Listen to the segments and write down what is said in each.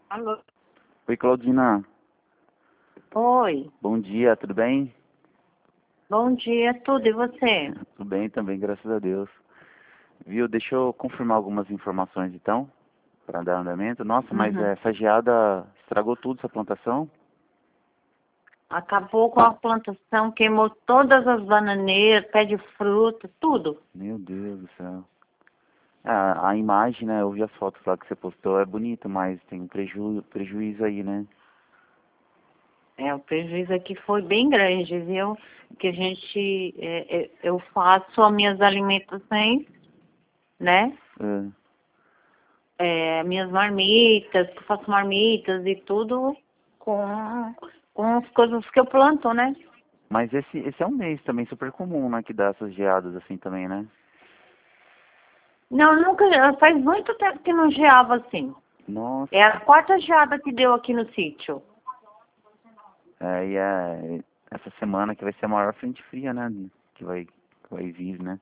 Alô? Oi, Claudina. Oi, Bom dia, tudo bem? bom dia, tudo, e você? Tudo bem também, graças a Deus. Viu, deixa eu confirmar algumas informações então, para dar andamento. Nossa, mas Uhum. essa geada estragou tudo essa plantação? Acabou com a plantação, queimou todas as bananeiras, pé de fruta, tudo. Meu Deus do céu. A imagem, né, eu vi as fotos lá que você postou, é bonito, mas tem um prejuízo aí, né? O prejuízo aqui foi bem grande, viu? Que a gente, eu faço as minhas alimentações, né? É. Minhas marmitas, que eu faço marmitas e tudo com as coisas que eu planto, né? Mas esse é um mês também super comum, né, que dá essas geadas assim também, né? Não, nunca, faz muito tempo que não geava assim. É Nossa. a quarta geada que deu aqui no sítio. Essa semana que vai ser a maior frente fria, né? Que vai vir, né?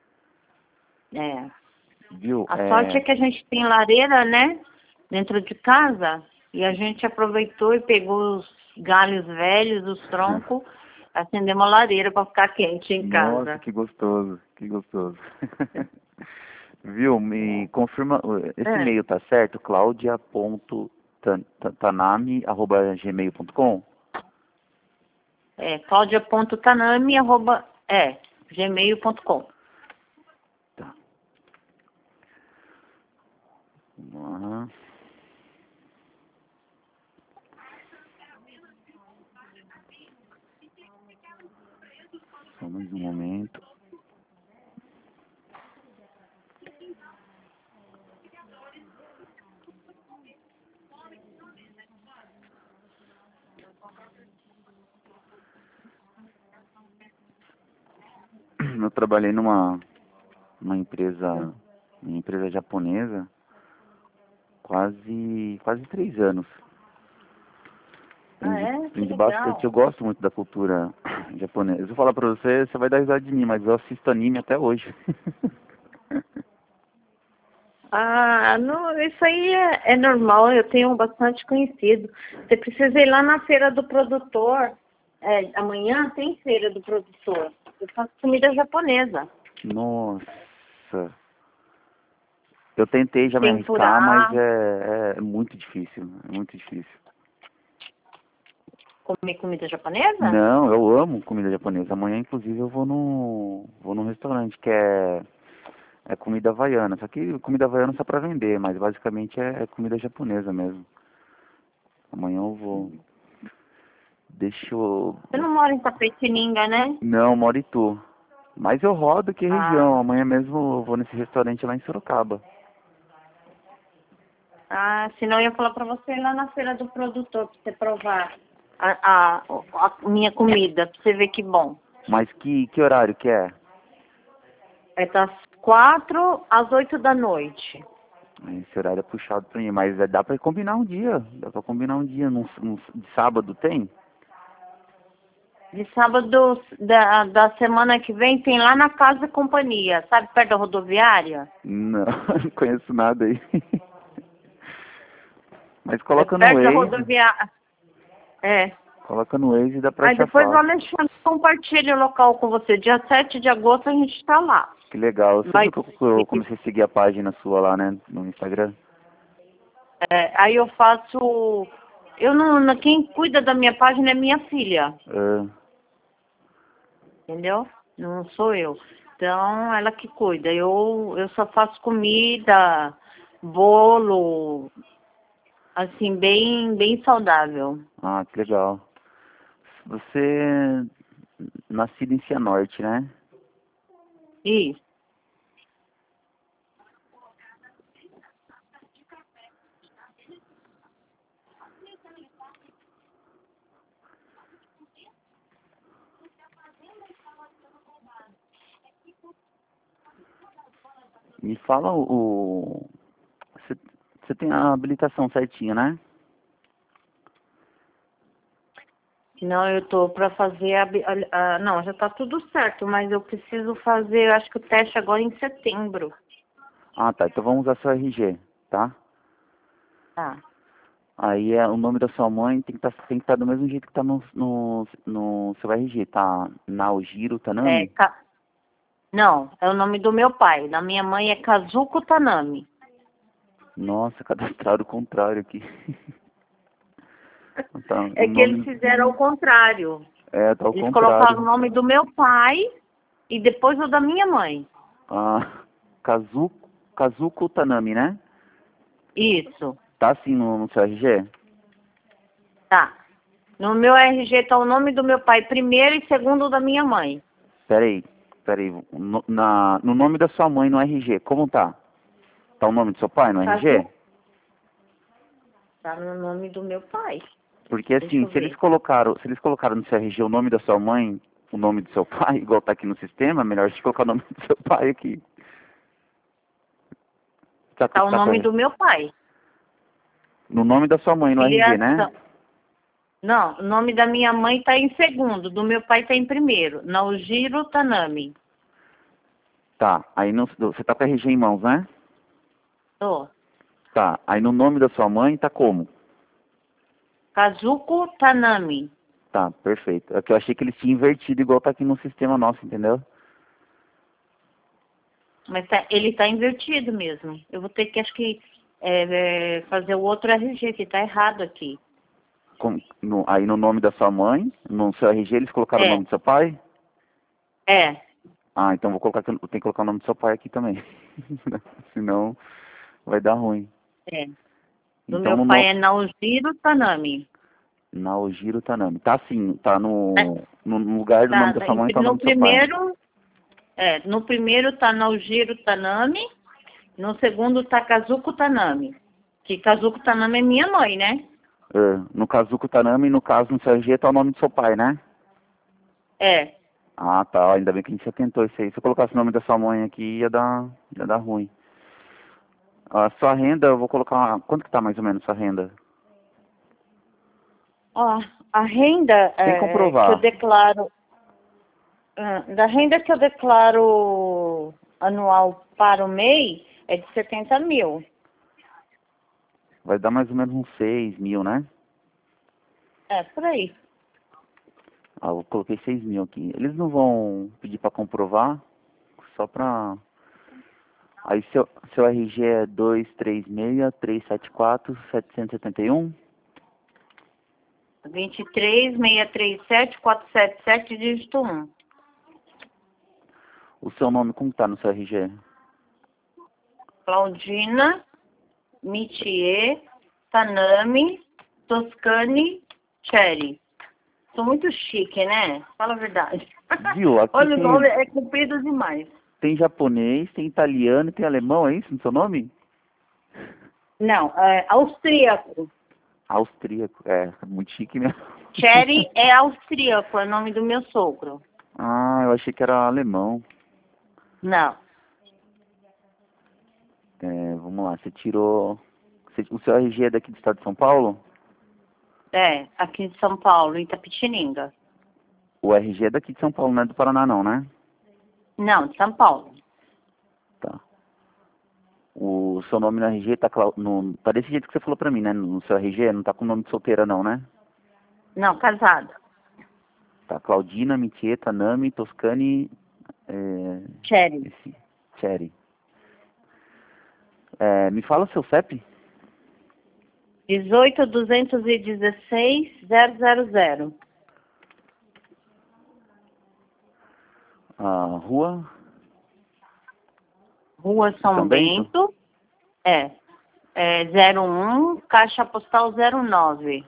É. Viu? A sorte é que a gente tem lareira, né? Dentro de casa. E a gente aproveitou e pegou os galhos velhos, os troncos, acendemos a lareira para ficar quente em Nossa, casa. que gostoso, que gostoso. Viu? Me confirma, esse É, e-mail tá certo? claudia.tanami@gmail.com. Claudia.tanami, gmail.com. Tá. Vamos lá. Só mais um momento. Eu trabalhei uma empresa japonesa quase 3 anos. Ah, é? Que Aprendi bastante. Eu legal. gosto muito da cultura japonesa. Se eu falar pra você, você vai dar risada de mim, mas eu assisto anime até hoje. Ah, não, isso aí é normal, eu tenho bastante conhecido. Você precisa ir lá na feira do produtor. Amanhã tem feira do produtor. Eu faço comida japonesa. Nossa. Eu tentei já me arriscar, mas Tempurá, é muito difícil. É muito difícil. comer comida japonesa? Não, eu amo comida japonesa. Amanhã, inclusive, eu vou num restaurante que é comida havaiana. Só que comida havaiana só pra vender, mas basicamente é comida japonesa mesmo. Amanhã eu vou. Deixa eu. Você não mora em Tapetininga, né? Não, moro em Itu. Mas eu rodo que região. Ah, Amanhã mesmo eu vou nesse restaurante lá em Sorocaba. senão eu ia falar pra você ir lá na feira do produtor, pra você provar a minha comida, pra você ver que bom. Mas que horário que é? É das 4 às 8 da noite. Esse horário é puxado pra mim, mas dá pra combinar um dia. Dá pra combinar um dia. De sábado tem? De sábado da semana que vem tem lá na Casa Companhia, sabe, perto da rodoviária? Não, não conheço nada aí. Mas É coloca no perto da Waze. rodoviária. É. Coloca no Waze e dá pra Aí achar depois o fácil. Alexandre compartilha o local com você. Dia 7 de agosto a gente está lá. Que legal. Você Vai, viu que eu comecei a seguir a página sua lá, né? No Instagram? aí eu faço. Eu não, quem cuida da minha página é minha filha, Ah, entendeu? Não sou eu. Então, ela que cuida. Eu só faço comida, bolo, assim, bem saudável. que legal. Você é nascido em Cianorte, né? E Me fala Você você tem a habilitação certinha, né? não, eu tô para fazer não, já tá tudo certo, mas eu preciso fazer, eu acho que o teste agora em setembro. Ah, tá. Então vamos usar seu RG, tá? Tá. Aí o nome da sua mãe tem que estar do mesmo jeito que tá no seu RG, tá? Naojiro É, Tanami? não, é o nome do meu pai. Da minha mãe é Kazuko Tanami. Nossa, cadastraram o contrário aqui. Tá, o É que eles nome... fizeram ao contrário. Tá ao Eles colocaram o contrário. nome do meu pai e depois o da minha mãe. Ah, Kazuko Tanami, né? Isso, Tá assim no seu RG? tá. No meu RG tá o nome do meu pai primeiro e segundo o da minha mãe. Peraí. No nome da sua mãe no RG, como tá? Tá o nome do seu pai no RG? Kazuko tá no nome do meu pai. Porque Deixa assim, eu ver. se eles colocaram no seu RG o nome da sua mãe, o nome do seu pai, igual tá aqui no sistema, melhor se colocar o nome do seu pai aqui. Tá o Tá nome correto. do meu pai. No nome da sua mãe no RG, né? Filiação. Não, o nome da minha mãe tá em segundo, do meu pai tá em primeiro. Naojiro Tanami. Tá, aí você tá com o RG em mãos, né? Tô. Tá, aí no nome da sua mãe tá como? Kazuko Tanami. Tá, perfeito. É que eu achei que eles tinham invertido igual tá aqui no sistema nosso, entendeu? Mas ele tá invertido mesmo. Eu vou ter que, acho que, fazer o outro RG, que tá errado aqui. Aí no nome da sua mãe, no seu RG, eles colocaram o É, nome do seu pai? é, Ah, então eu tenho que colocar o nome do seu pai aqui também. Senão vai dar ruim. é. Do Então meu pai é Naojiro Tanami. Naojiro Tanami. Tá assim, tá É, no lugar do nome da sua mãe, tá o nome no do seu pai. primeiro tá Naojiro Tanami, no segundo tá Kazuko Tanami. Que Kazuko Tanami é minha mãe, né? No Kazuko Tanami, no caso no seu RG, tá o nome do seu pai, né? É. Ah, tá. Ainda bem que a gente atentou isso aí. Se eu colocasse o nome da sua mãe aqui, ia dar ruim. A sua renda, eu vou colocar... Quanto que tá mais ou menos sua renda? Ó, a renda Sem que eu comprovar. declaro, da renda que eu declaro anual para o MEI é de 70 mil. Vai dar mais ou menos uns 6 mil, né? É, por aí. Ah, eu coloquei 6 mil aqui. Eles não vão pedir pra comprovar, só pra... Aí seu RG é 236-374-771. 23.637.477, dígito 1. O seu nome, como tá no seu RG? Claudina Mitier Tanami Toscani Cherry. Sou muito chique, né? Fala a verdade. Viu? Aqui Olha, o nome é comprido demais. tem japonês, tem italiano e tem alemão, é isso no seu nome? Não, é austríaco. Austríaco, muito chique mesmo. Cherry é austríaco, é o nome do meu sogro. Ah, eu achei que era alemão. Não, Vamos lá, você tirou... o seu RG é daqui do estado de São Paulo? aqui de São Paulo, Itapetininga. O RG é daqui de São Paulo, não é do Paraná não, né? Não, de São Paulo. Tá. O seu nome no RG tá desse jeito que você falou pra mim, né? No seu RG, não tá com nome de solteira não, né? Não, casado. Tá, Claudina, Mitieta, Nami, Toscani, Cherry. Cherry. Me fala seu CEP? 18.216.000. Rua? Rua São São Bento? Bento. É 01, caixa postal 09.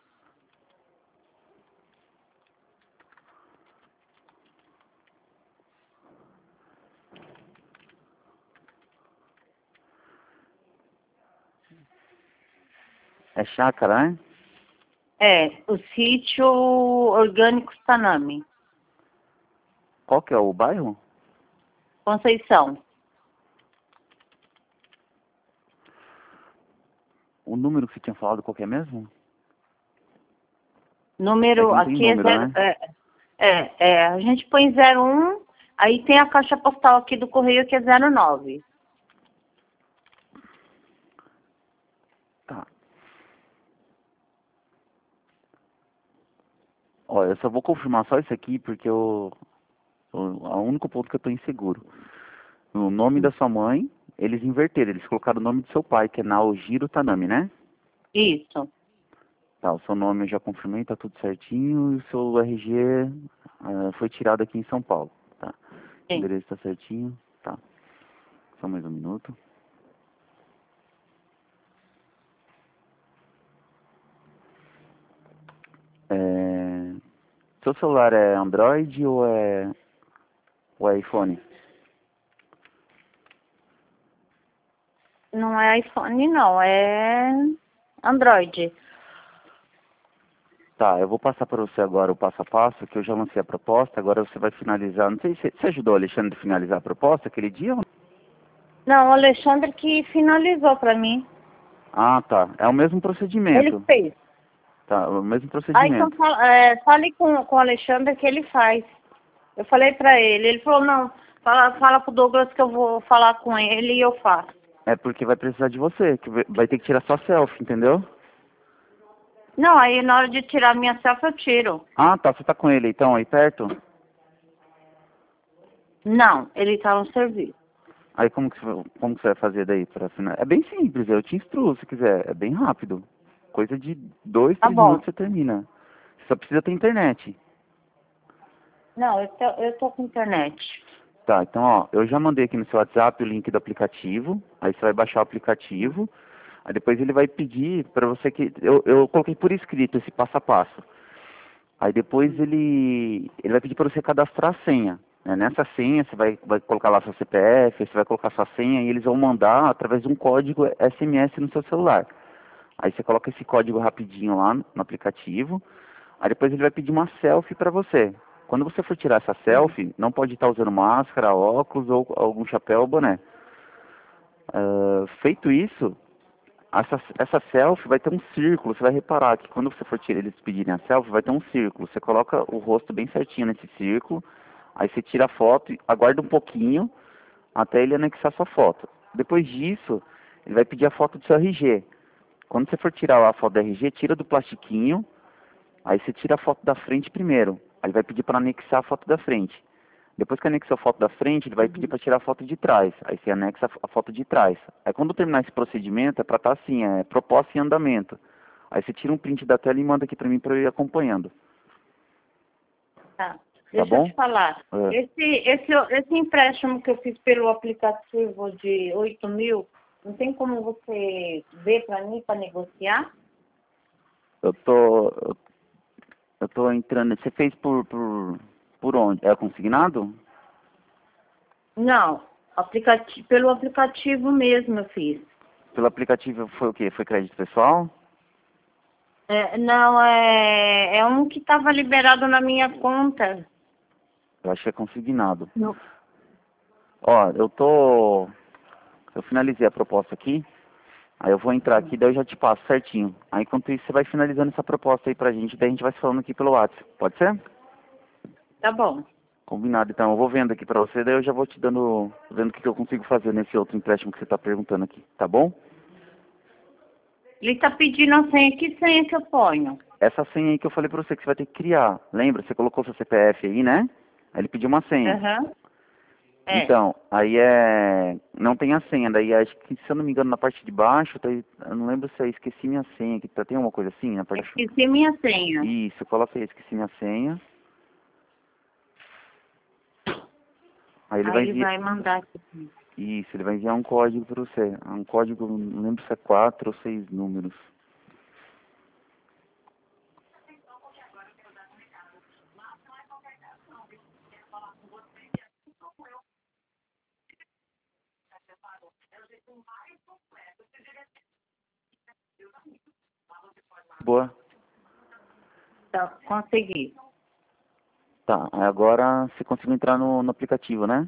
É chácara, né? O sítio orgânico Tanami. Qual que é o bairro? Conceição. O número que você tinha falado, qual que é mesmo? Número, Não tem aqui é número, zero, né? a gente põe 01, aí tem a caixa postal aqui do correio que é 09. Tá. Ó, eu só vou confirmar só isso aqui porque o único ponto que eu tô inseguro. O nome da sua mãe, eles inverteram, eles colocaram o nome do seu pai, que é Naojiro Tanami, né? Isso. Tá, o seu nome eu já confirmei, tá tudo certinho, e o seu RG foi tirado aqui em São Paulo, tá? O Sim. endereço tá certinho, tá. Só mais um minuto. É... Seu celular é Android ou é iPhone? Não é iPhone, não. É Android. Tá, eu vou passar para você agora o passo a passo, que eu já lancei a proposta, agora você vai finalizar. Não sei se você ajudou o Alexandre a finalizar a proposta aquele dia? Não, o Alexandre que finalizou pra mim. Ah, tá. É o mesmo Ele procedimento. fez. Tá, o mesmo Ah, então procedimento. fale com o Alexandre que ele faz. Eu falei pra ele. Ele falou, não, fala pro Douglas que eu vou falar com ele e eu faço. É porque vai precisar de você, que vai ter que tirar sua selfie, entendeu? Não, aí na hora de tirar minha selfie eu tiro. Ah, tá. Você tá com ele então aí perto? Não, ele tá no serviço. Aí como que você vai fazer daí para finalizar? É bem simples, eu te instruo se quiser. É bem rápido. Coisa de dois, Tá três bom. minutos você termina. Você só precisa ter internet. Não, eu tô com internet. Tá, então ó, eu já mandei aqui no seu WhatsApp o link do aplicativo, aí você vai baixar o aplicativo, aí depois ele vai pedir para você que. Eu coloquei por escrito esse passo a passo. Aí depois ele vai pedir para você cadastrar a senha. Né? Nessa senha você vai colocar lá seu CPF, você vai colocar sua senha e eles vão mandar através de um código SMS no seu celular. Aí você coloca esse código rapidinho lá no aplicativo. Aí depois ele vai pedir uma selfie para você. Quando você for tirar essa selfie, não pode estar usando máscara, óculos ou algum chapéu ou boné. Feito isso, essa selfie vai ter um círculo. Você vai reparar que quando você for tirar, eles pedirem a selfie, vai ter um círculo. Você coloca o rosto bem certinho nesse círculo. Aí você tira a foto, aguarda um pouquinho até ele anexar sua foto. Depois disso, ele vai pedir a foto do seu RG. Quando você for tirar a foto do RG, tira do plastiquinho. Aí você tira a foto da frente primeiro. Aí vai pedir para anexar a foto da frente. Depois que anexou a foto da frente, ele vai pedir para tirar a foto de trás. Aí você anexa a foto de trás. Aí quando terminar esse procedimento, é para estar assim, é proposta em andamento. Aí você tira um print da tela e manda aqui para mim para eu ir acompanhando. Tá. Tá Deixa eu bom? te falar. É. Esse empréstimo que eu fiz pelo aplicativo de 8.000, não tem como você ver pra mim para negociar? Eu tô, eu tô entrando. Você fez por onde? É consignado? Não, pelo aplicativo mesmo eu fiz. Pelo aplicativo foi o quê? Foi crédito pessoal? Não, é um que estava liberado na minha conta. Eu acho que é consignado. Não. Ó, eu finalizei a proposta aqui. Aí eu vou entrar aqui, daí eu já te passo certinho. Aí enquanto isso você vai finalizando essa proposta aí pra gente, daí a gente vai se falando aqui pelo WhatsApp. Pode ser? Tá bom. Combinado, então. Eu vou vendo aqui pra você, daí eu já vou te vendo o que eu consigo fazer nesse outro empréstimo que você tá perguntando aqui, tá bom? Ele está pedindo a senha. Que senha que eu ponho? Essa senha aí que eu falei pra você que você vai ter que criar. Lembra? Você colocou seu CPF aí, né? Aí ele pediu uma senha. Aham. É. Então, aí não tem a senha, daí acho que, se eu não me engano, na parte de baixo, eu não lembro se é esqueci minha senha, que tem uma coisa assim na parte. Esqueci minha senha. Isso, coloca aí, esqueci minha senha. Aí ele vai Aí ele enviar. vai mandar aqui. Isso, ele vai enviar um código para você. Um código, não lembro se é 4 ou 6 números. Boa. Tá, consegui. Tá, aí agora você conseguiu entrar no aplicativo, né?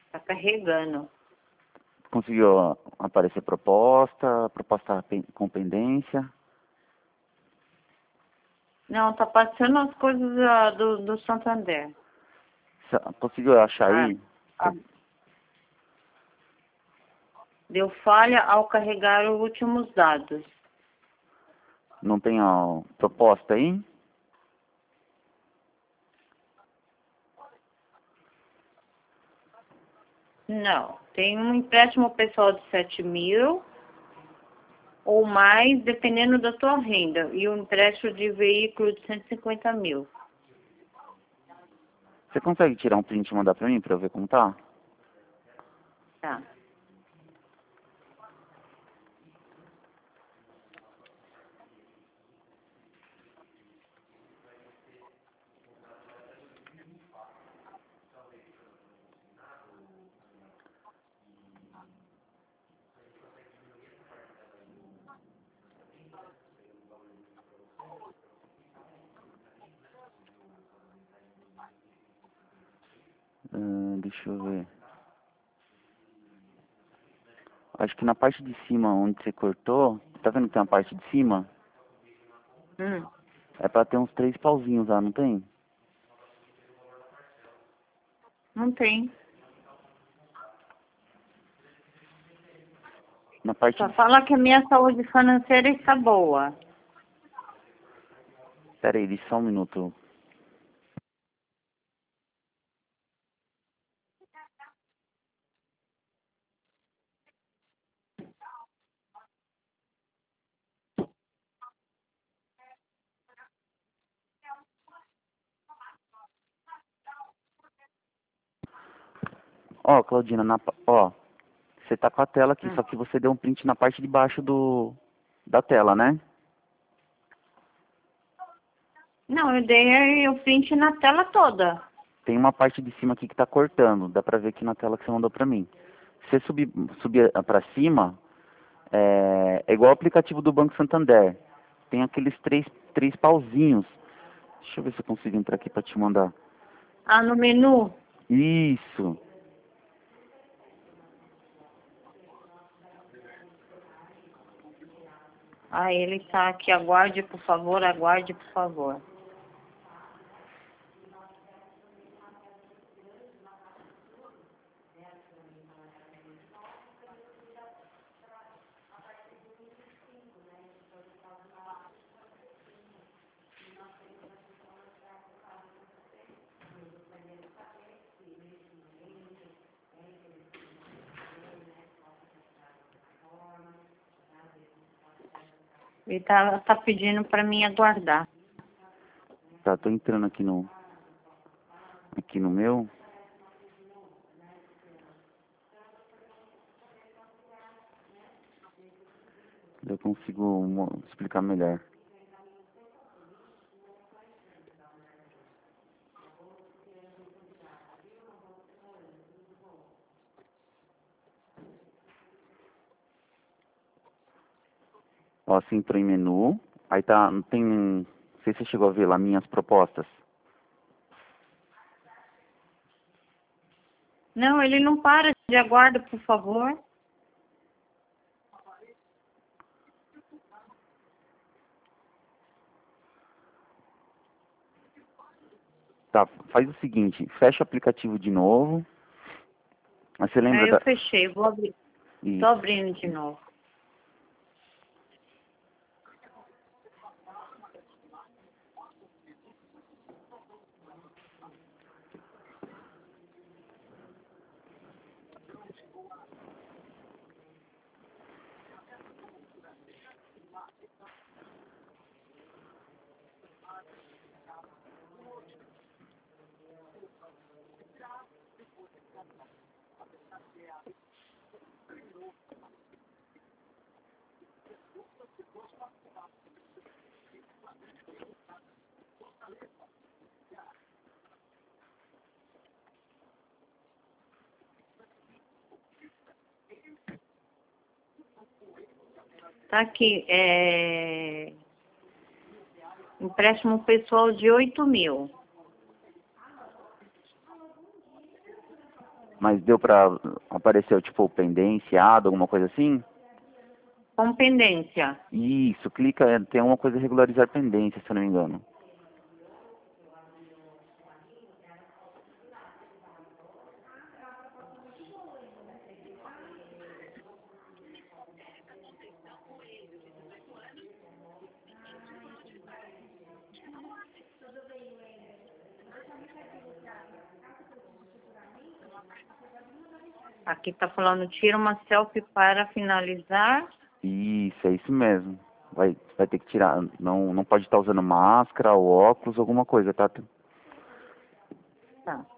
Tá carregando. Conseguiu aparecer proposta com pendência? Não, tá passando as coisas do Santander. Conseguiu achar aí? Ah, deu falha ao carregar os últimos dados. Não tem a proposta aí? Não, tem um empréstimo pessoal de 7.000 ou mais, dependendo da tua renda, e um empréstimo de veículo de 150.000. Você consegue tirar um print e mandar pra mim pra eu ver como tá? Tá. Deixa eu ver. Acho que na parte de cima, onde você cortou, tá vendo que tem uma parte de cima? É pra ter uns 3 pauzinhos lá, não tem? Não tem. Na parte Só fala que a minha saúde financeira está boa. Pera aí, só um minuto. Ó, Claudina, ó, você tá com a tela aqui, só que você deu um print na parte de baixo da tela, né? Não, eu dei o print na tela toda. Tem uma parte de cima aqui que tá cortando, dá pra ver aqui na tela que você mandou pra mim. Se você subir pra cima, é igual o aplicativo do Banco Santander. Tem aqueles três pauzinhos. Deixa eu ver se eu consigo entrar aqui pra te mandar. Ah, no menu? Isso. Ah, ele tá aqui. Aguarde, por favor, aguarde, por favor. Ele tá pedindo para mim aguardar. Tá, tô entrando aqui no meu. Eu consigo explicar melhor. Ó, você entrou em menu, aí tá, tem, não sei se você chegou a ver lá minhas propostas. Não, ele não para de aguarda, por favor. Tá, faz o seguinte, fecha o aplicativo de novo. Aí você lembra Aí eu fechei, vou abrir. Tô Isso. abrindo de novo. Tá aqui, empréstimo pessoal de 8.000. Mas deu pra... Apareceu, tipo, pendenciado, alguma coisa assim? Com pendência. Isso, clica, tem uma coisa regularizar pendência, se eu não me engano. Aqui tá falando, tira uma selfie para finalizar. Isso, é isso mesmo. Vai ter que tirar, não pode estar usando máscara ou óculos, alguma coisa, tá? Tá.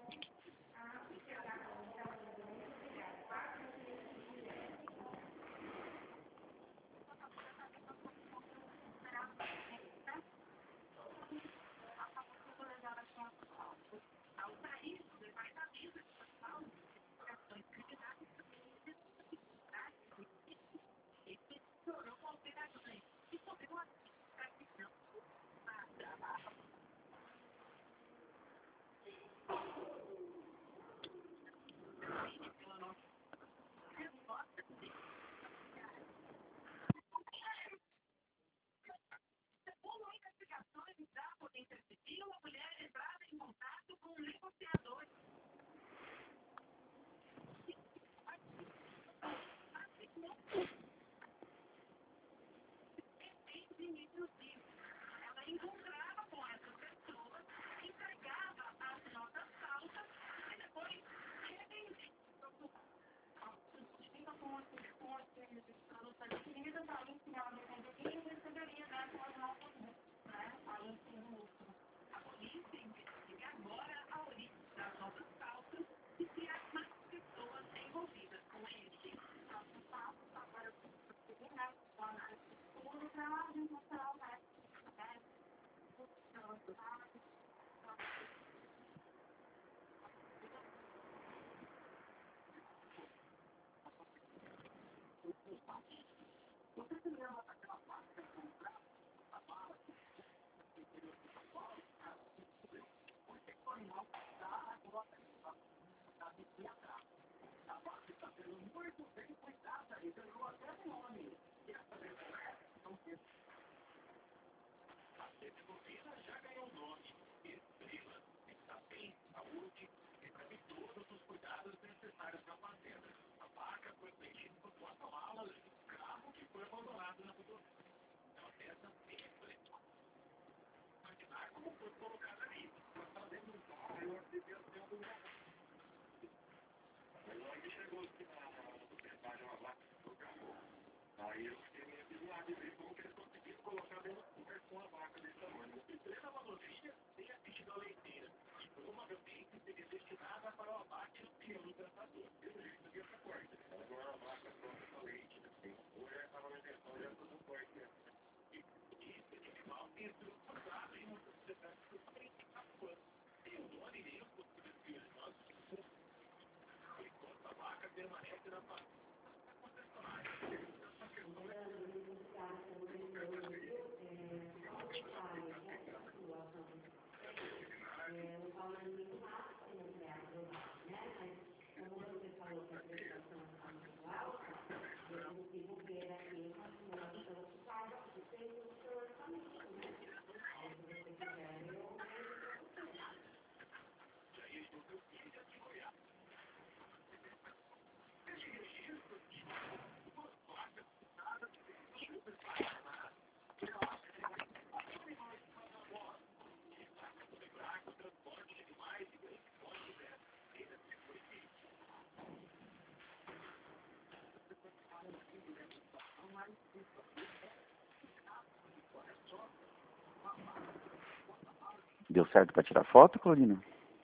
Deu certo pra tirar foto, Claudina?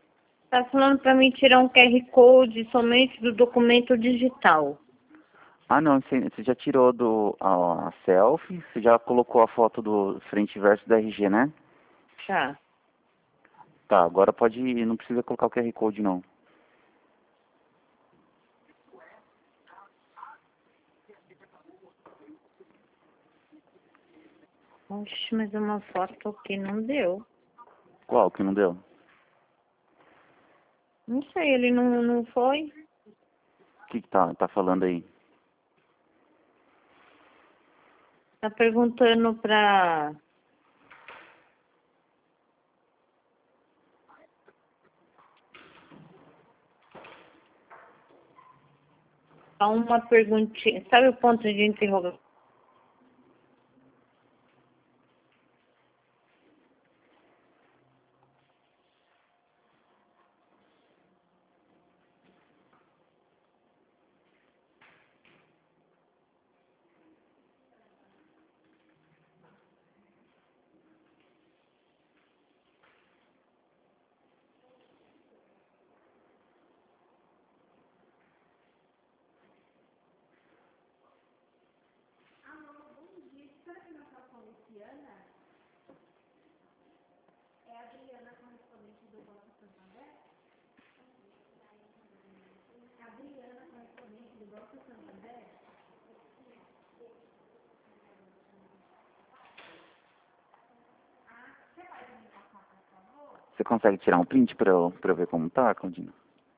Tá falando para mim tirar um QR Code somente do documento digital. Ah, não, você já tirou a selfie, você já colocou a foto do frente e verso da RG, né? Já. Tá, agora pode ir, não precisa colocar o QR Code, não. Oxe, mas uma foto aqui não deu. Qual que não deu? Não sei, ele não foi. que tá falando aí? Tá perguntando pra... uma perguntinha. Sabe o ponto de interrogação? Você consegue tirar um print pra eu ver como tá, Claudina?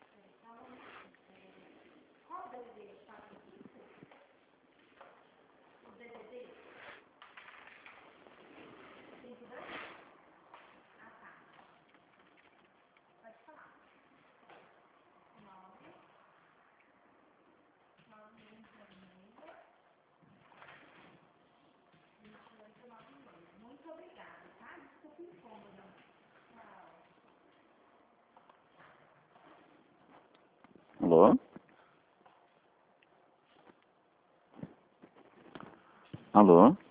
Alô? Alô?